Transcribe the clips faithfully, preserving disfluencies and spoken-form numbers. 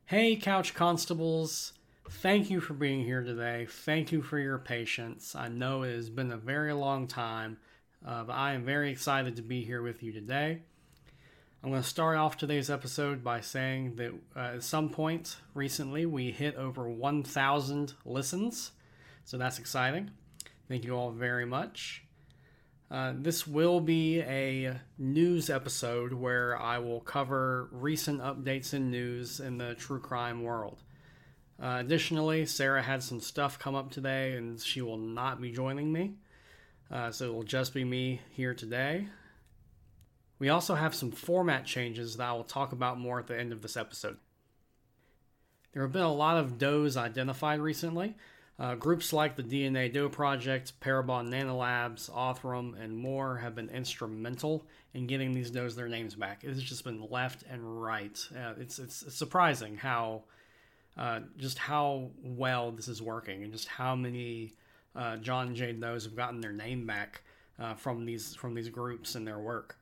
Hey, Couch Constables. Thank you for being here today. Thank you for your patience. I know it has been a very long time, uh, but I am very excited to be here with you today. I'm going to start off today's episode by saying that uh, at some point recently we hit over one thousand listens, so that's exciting. Thank you all very much. Uh, this will be a news episode where I will cover recent updates in news in the true crime world. Uh, additionally, Sarah had some stuff come up today and she will not be joining me, uh, so it will just be me here today. We also have some format changes that I will talk about more at the end of this episode. There have been a lot of does identified recently. Uh, groups like the D N A Doe Project, Parabon Nanolabs, Othram, and more have been instrumental in getting these does their names back. It has just been left and right. Uh, it's, it's it's surprising how uh, just how well this is working, and just how many uh, John and Jane Does have gotten their name back uh, from these from these groups and their work.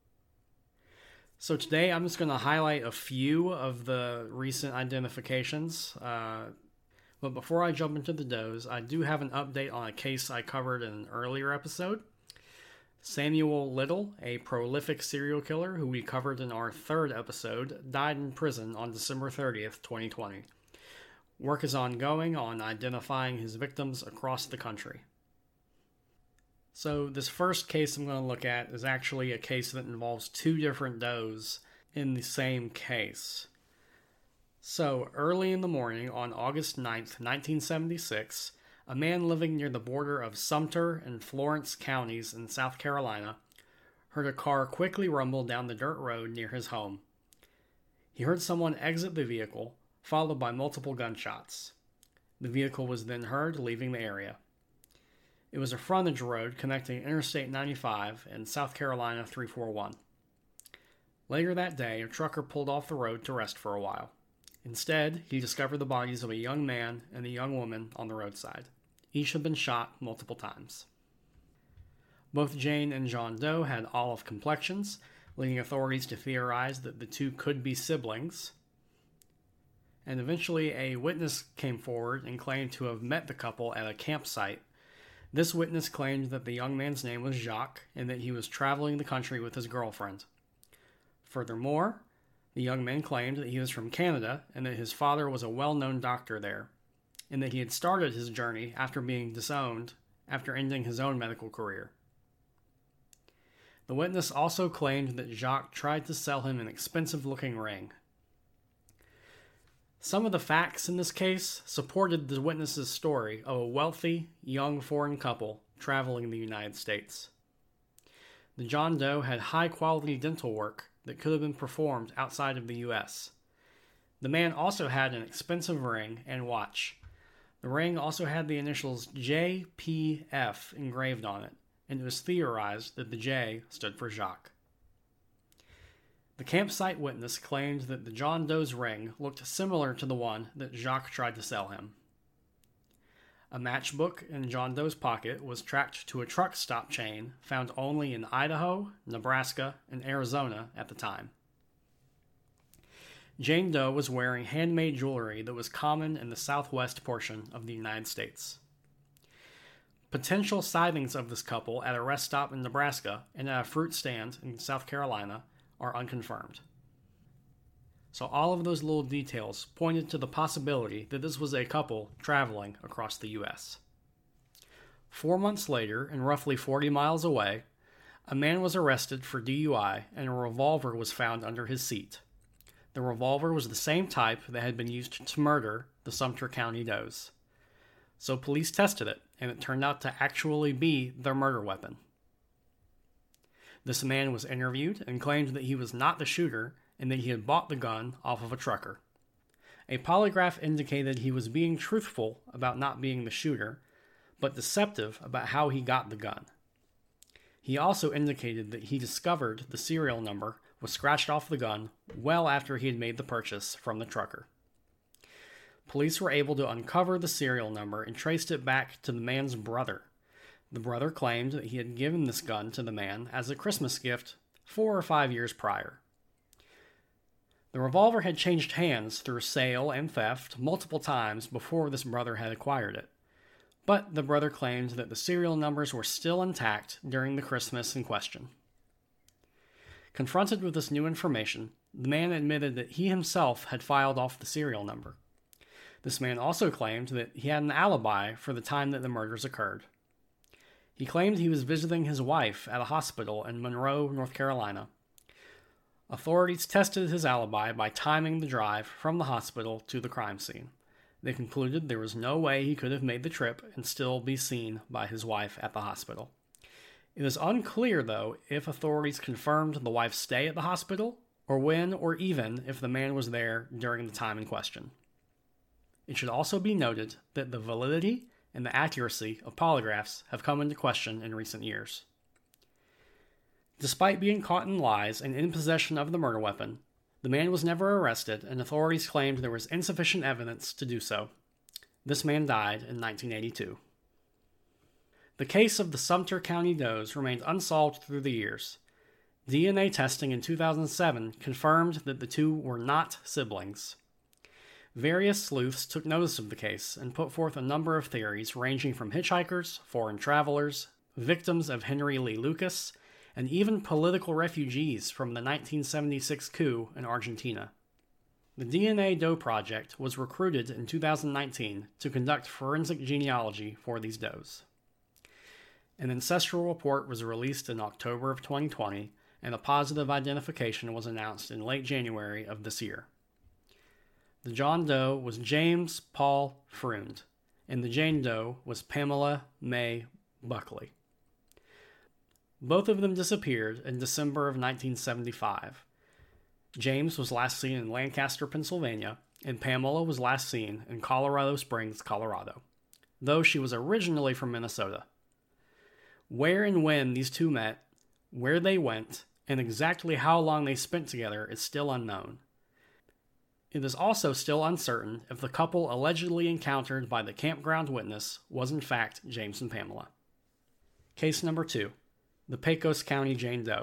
So today I'm just going to highlight a few of the recent identifications. Uh, But before I jump into the does, I do have an update on a case I covered in an earlier episode. Samuel Little, a prolific serial killer who we covered in our third episode, died in prison on December thirtieth, twenty twenty. Work is ongoing on identifying his victims across the country. So this first case I'm going to look at is actually a case that involves two different does in the same case. So, early in the morning on August ninth, nineteen seventy-six, a man living near the border of Sumter and Florence counties in South Carolina heard a car quickly rumble down the dirt road near his home. He heard someone exit the vehicle, followed by multiple gunshots. The vehicle was then heard leaving the area. It was a frontage road connecting Interstate ninety-five and South Carolina three forty-one. Later that day, a trucker pulled off the road to rest for a while. Instead, he discovered the bodies of a young man and a young woman on the roadside. Each had been shot multiple times. Both Jane and John Doe had olive complexions, leading authorities to theorize that the two could be siblings. And eventually, a witness came forward and claimed to have met the couple at a campsite. This witness claimed that the young man's name was Jacques and that he was traveling the country with his girlfriend. Furthermore, the young man claimed that he was from Canada and that his father was a well-known doctor there, and that he had started his journey after being disowned after ending his own medical career. The witness also claimed that Jacques tried to sell him an expensive-looking ring. Some of the facts in this case supported the witness's story of a wealthy, young foreign couple traveling in the United States. The John Doe had high-quality dental work that could have been performed outside of the U S. The man also had an expensive ring and watch. The ring also had the initials J P F engraved on it, and it was theorized that the J stood for Jacques. The campsite witness claimed that the John Doe's ring looked similar to the one that Jacques tried to sell him. A matchbook in John Doe's pocket was tracked to a truck stop chain found only in Idaho, Nebraska, and Arizona at the time. Jane Doe was wearing handmade jewelry that was common in the southwest portion of the United States. Potential sightings of this couple at a rest stop in Nebraska and at a fruit stand in South Carolina are unconfirmed. So all of those little details pointed to the possibility that this was a couple traveling across the U S. Four months later, and roughly forty miles away, a man was arrested for D U I and a revolver was found under his seat. The revolver was the same type that had been used to murder the Sumter County Does. So police tested it, and it turned out to actually be their murder weapon. This man was interviewed and claimed that he was not the shooter and that he had bought the gun off of a trucker. A polygraph indicated he was being truthful about not being the shooter, but deceptive about how he got the gun. He also indicated that he discovered the serial number was scratched off the gun well after he had made the purchase from the trucker. Police were able to uncover the serial number and traced it back to the man's brother. The brother claimed that he had given this gun to the man as a Christmas gift four or five years prior. The The revolver had changed hands through sale and theft multiple times before this brother had acquired it, but the brother claimed that the serial numbers were still intact during the Christmas in question. Confronted with this new information, the man admitted that he himself had filed off the serial number. This man also claimed that he had an alibi for the time that the murders occurred. He claimed he was visiting his wife at a hospital in Monroe, North Carolina. Authorities tested his alibi by timing the drive from the hospital to the crime scene. They concluded there was no way he could have made the trip and still be seen by his wife at the hospital. It is unclear, though, if authorities confirmed the wife's stay at the hospital, or when or even if the man was there during the time in question. It should also be noted that the validity and the accuracy of polygraphs have come into question in recent years. Despite being caught in lies and in possession of the murder weapon, the man was never arrested, and authorities claimed there was insufficient evidence to do so. This man died in nineteen eighty-two. The case of the Sumter County Does remained unsolved through the years. D N A testing in two thousand seven confirmed that the two were not siblings. Various sleuths took notice of the case and put forth a number of theories ranging from hitchhikers, foreign travelers, victims of Henry Lee Lucas, and even political refugees from the nineteen seventy-six coup in Argentina. The D N A Doe Project was recruited in two thousand nineteen to conduct forensic genealogy for these does. An ancestral report was released in October of twenty twenty, and a positive identification was announced in late January of this year. The John Doe was James Paul Freund, and the Jane Doe was Pamela Mae Buckley. Both of them disappeared in December of nineteen seventy-five. James was last seen in Lancaster, Pennsylvania, and Pamela was last seen in Colorado Springs, Colorado, though she was originally from Minnesota. Where and when these two met, where they went, and exactly how long they spent together is still unknown. It is also still uncertain if the couple allegedly encountered by the campground witness was in fact James and Pamela. Case number two. The Pecos County Jane Doe.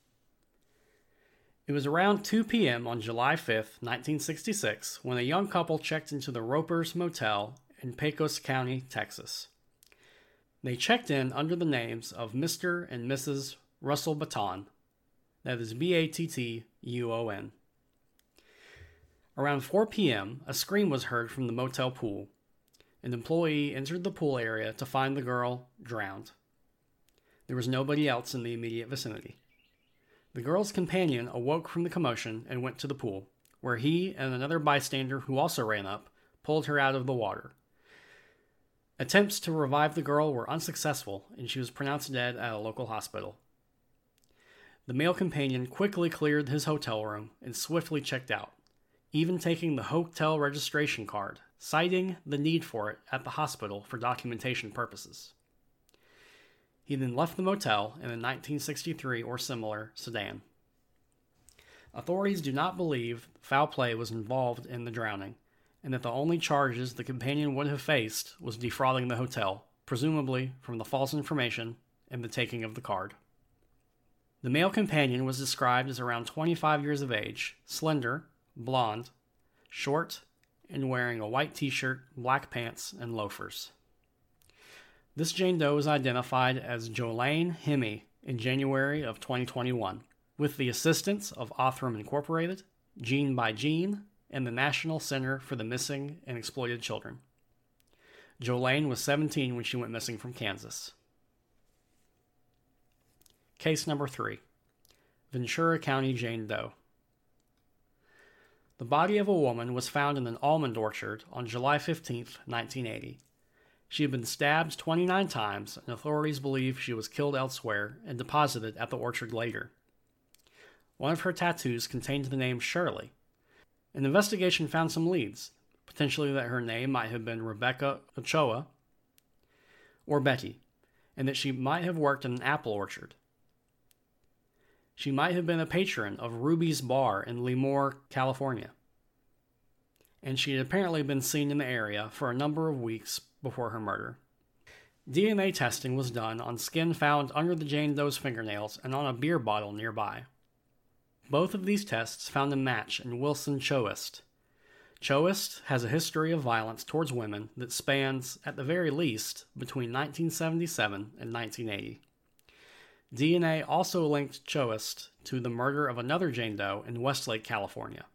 It was around two p.m. on July fifth, nineteen sixty-six, when a young couple checked into the Roper's Motel in Pecos County, Texas. They checked in under the names of Mister and Missus Russell Baton, that is B A T T U O N. Around four p.m., a scream was heard from the motel pool. An employee entered the pool area to find the girl drowned. There was nobody else in the immediate vicinity. The girl's companion awoke from the commotion and went to the pool, where he and another bystander who also ran up pulled her out of the water. Attempts to revive the girl were unsuccessful, and she was pronounced dead at a local hospital. The male companion quickly cleared his hotel room and swiftly checked out, even taking the hotel registration card, citing the need for it at the hospital for documentation purposes. He then left the motel in a nineteen sixty-three or similar sedan. Authorities do not believe foul play was involved in the drowning, and that the only charges the companion would have faced was defrauding the hotel, presumably from the false information and the taking of the card. The male companion was described as around twenty-five years of age, slender, blonde, short, and wearing a white t-shirt, black pants, and loafers. This Jane Doe was identified as Jolene Hemme in January of twenty twenty-one, with the assistance of Othram Incorporated, Gene by Gene, and the National Center for the Missing and Exploited Children. Jolene was seventeen when she went missing from Kansas. Case number three. Ventura County Jane Doe. The body of a woman was found in an almond orchard on July fifteenth, nineteen eighty. She had been stabbed twenty-nine times, and authorities believe she was killed elsewhere and deposited at the orchard later. One of her tattoos contained the name Shirley. An investigation found some leads, potentially that her name might have been Rebecca Ochoa or Betty, and that she might have worked in an apple orchard. She might have been a patron of Ruby's Bar in Lemoore, California, and she had apparently been seen in the area for a number of weeks before her murder. D N A testing was done on skin found under the Jane Doe's fingernails and on a beer bottle nearby. Both of these tests found a match in Wilson Choist. Choist has a history of violence towards women that spans, at the very least, between nineteen seventy-seven and nineteen eighty. D N A also linked Choist to the murder of another Jane Doe in Westlake, California.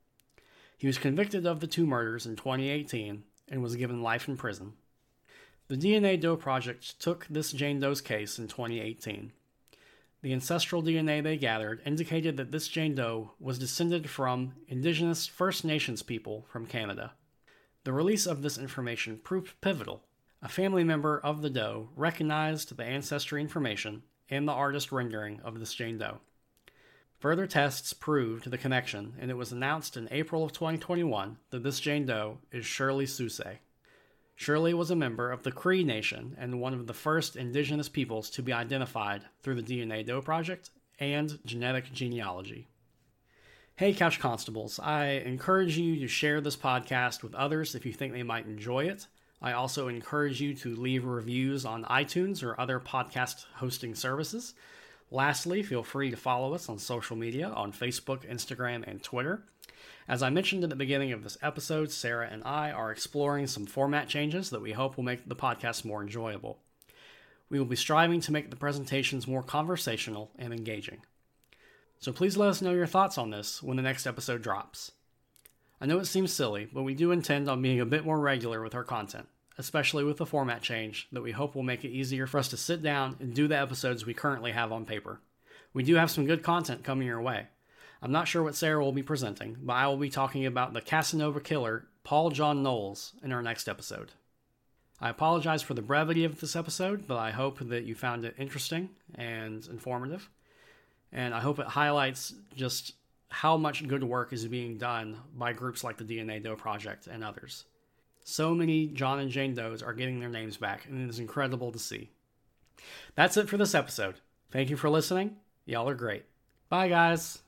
He was convicted of the two murders in twenty eighteen and was given life in prison. The D N A Doe Project took this Jane Doe's case in twenty eighteen. The ancestral D N A they gathered indicated that this Jane Doe was descended from indigenous First Nations people from Canada. The release of this information proved pivotal. A family member of the Doe recognized the ancestry information and the artist rendering of this Jane Doe. Further tests proved the connection, and it was announced in April of twenty twenty-one that this Jane Doe is Shirley Sousay. Shirley was a member of the Cree Nation and one of the first indigenous peoples to be identified through the D N A Doe Project and genetic genealogy. Hey Couch Constables, I encourage you to share this podcast with others if you think they might enjoy it. I also encourage you to leave reviews on iTunes or other podcast hosting services. Lastly, feel free to follow us on social media on Facebook, Instagram, and Twitter. As I mentioned at the beginning of this episode, Sarah and I are exploring some format changes that we hope will make the podcast more enjoyable. We will be striving to make the presentations more conversational and engaging. So please let us know your thoughts on this when the next episode drops. I know it seems silly, but we do intend on being a bit more regular with our content, especially with the format change that we hope will make it easier for us to sit down and do the episodes we currently have on paper. We do have some good content coming your way. I'm not sure what Sarah will be presenting, but I will be talking about the Casanova killer, Paul John Knowles, in our next episode. I apologize for the brevity of this episode, but I hope that you found it interesting and informative, and I hope it highlights just how much good work is being done by groups like the D N A Doe Project and others. So many John and Jane Does are getting their names back, and it is incredible to see. That's it for this episode. Thank you for listening. Y'all are great. Bye, guys.